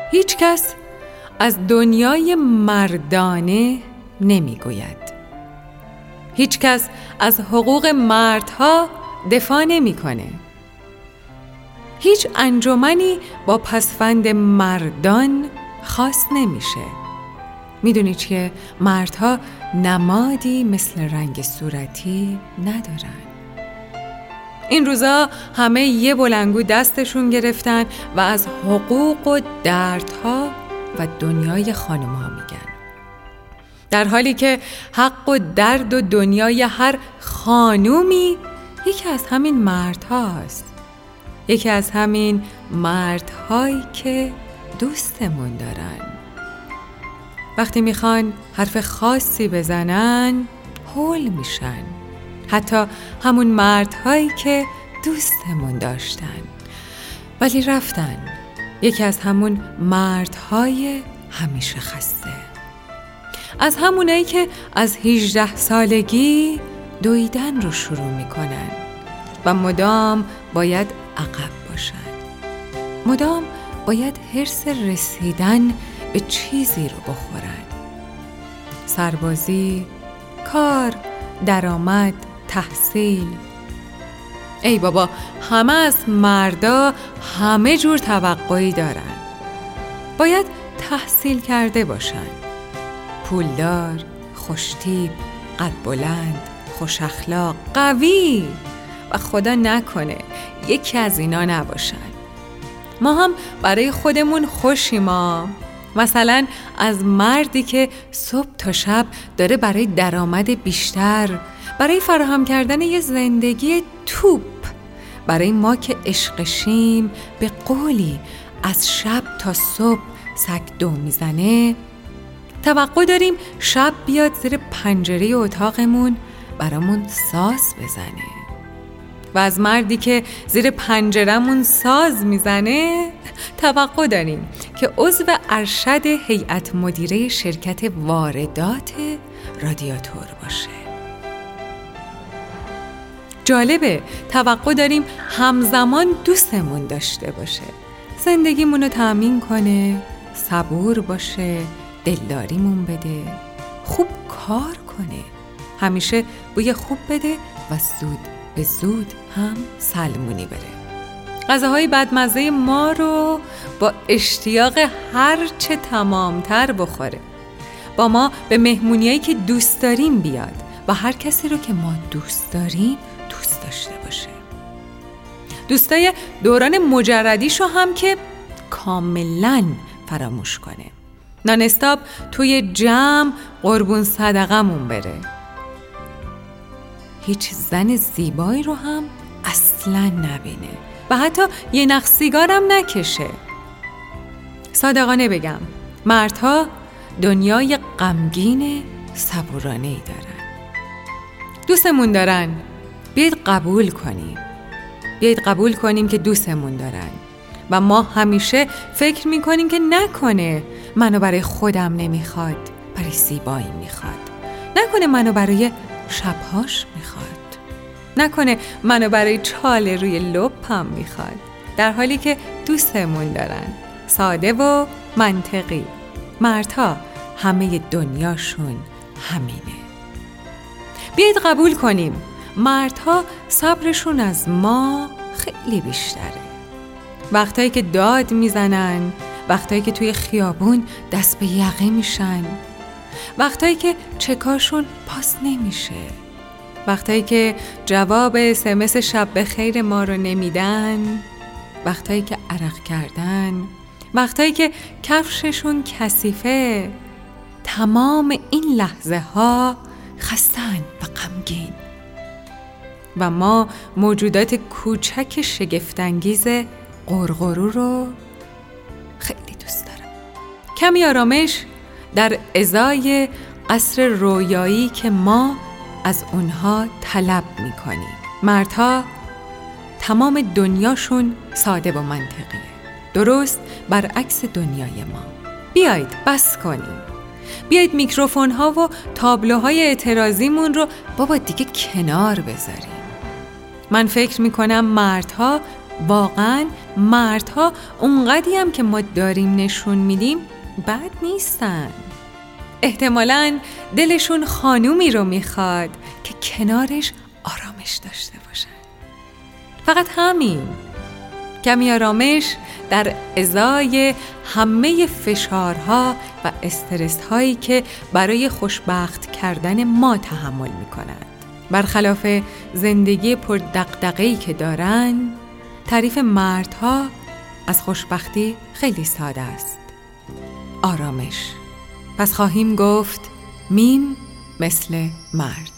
هیچ کس از دنیای مردانه نمیگوید. هیچ کس از حقوق مردها دفاع نمیکنه. هیچ انجمنی با پسوند مردان خاص نمیشه. میدونی چیه؟ مردها نمادی مثل رنگ صورتی ندارن. این روزا همه یه بلنگو دستشون گرفتن و از حقوق و دردها و دنیای خانم‌ها میگن، در حالی که حق و درد و دنیای هر خانومی یکی از همین مردهاست. یکی از همین مردهایی که دوستمون دارن. وقتی میخوان حرف خاصی بزنن هول میشن. حتی همون مردهایی که دوستمون داشتن ولی رفتن. یکی از همون مردهای همیشه خسته، از همونایی که از 18 سالگی دویدن رو شروع میکنن و مدام باید عقب باشن. مدام باید حرص رسیدن به چیزی رو بخورن. سربازی، کار، درآمد، تحصیل. ای بابا، همه از مردا همه جور توقعی دارن. باید تحصیل کرده باشن، پولدار، خوشتیپ، قد بلند، خوش اخلاق، قوی، و خدا نکنه یکی از اینا نباشن. ما هم برای خودمون خوشیم. مثلا از مردی که صبح تا شب داره برای درآمد بیشتر، برای فراهم کردن یه زندگی توپ، برای ما که عشقشیم به قولی از شب تا صبح سگ دو میزنه، توقع داریم شب بیاد زیر پنجره اتاقمون برامون ساز بزنه. و از مردی که زیر پنجرمون ساز میزنه توقع داریم که عضو ارشد هیئت مدیره شرکت واردات رادیاتور باشه. جالبه، توقع داریم همزمان دوستمون داشته باشه، زندگیمونو تأمین کنه، صبور باشه، دلداریمون بده، خوب کار کنه، همیشه بوی خوب بده و زود به زود هم سلمونی بره. غذاهای بدمزه ما رو با اشتیاق هر چه تمامتر بخوره. با ما به مهمونیایی که دوست داریم بیاد و هر کسی رو که ما دوست داریم دوست داشته باشه. دوستای دوران مجردیشو هم که کاملاً فراموش کنه. نان استاپ توی جمع قربون صدقمون بره. هیچ زن زیبایی رو هم اصلاً نبینه و حتی یه نخ سیگارم نکشه. صادقانه بگم، مردها دنیای غمگین صبورانه‌ای دارن. دوستمون دارن، بیاید قبول کنیم. بیاید قبول کنیم که دوستمون دارن و ما همیشه فکر میکنیم که نکنه منو برای خودم نمیخواد، برای زیبایی میخواد. نکنه منو برای شبهاش میخواد. نکنه منو برای چاله روی لپم میخواد. در حالی که دوستمون دارن. ساده و منطقی. مردها همه دنیاشون همینه. بیایید قبول کنیم مردها صبرشون از ما خیلی بیشتره. وقتایی که داد میزنن، وقتایی که توی خیابون دست به یقه میشن، وقتایی که چکاشون پاس نمیشه، وقتایی که جواب SMS شب بخیر ما رو نمیدن، وقتایی که عرق کردن، وقتایی که کفششون کثیفه. تمام این لحظه ها خستن و غمگین و ما موجودات کوچک شگفت‌انگیز قرقرو رو خیلی دوست دارم. کمی آرامش در ازای قصر رویایی که ما از اونها طلب میکنیم. مردها تمام دنیاشون ساده و منطقیه، درست برعکس دنیای ما. بیایید بس کنیم. بیایید میکروفون ها و تابلوهای اعتراضیمون رو بابا دیگه کنار بذاریم. من فکر میکنم مردها واقعاً مردها اونقدی هم که ما داریم نشون میدیم بد نیستن. احتمالاً دلشون خانومی رو میخواد که کنارش آرامش داشته باشن. فقط همین. کمی آرامش در ازای همه فشارها و استرس هایی که برای خوشبخت کردن ما تحمل میکنند. برخلاف زندگی پر دغدغه‌ای که دارن، تعریف مردها از خوشبختی خیلی ساده است. آرامش. پس خواهیم گفت میم مثل مرد.